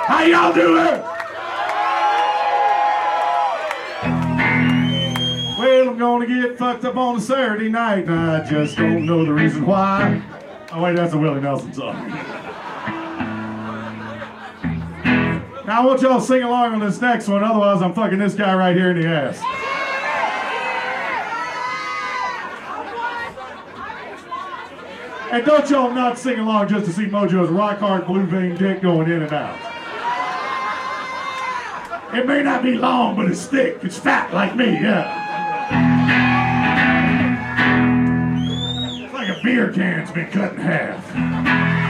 How y'all doing? Well, I'm gonna get fucked up on a Saturday night, and I just don't know the reason why. Oh wait, that's a Willie Nelson song. Now I want y'all to sing along on this next one, otherwise I'm fucking this guy right here in the ass. And don't y'all not sing along just to see Mojo's rock hard blue vein dick going in and out. It may not be long, but it's thick. It's fat like me, yeah. It's like a beer can's been cut in half.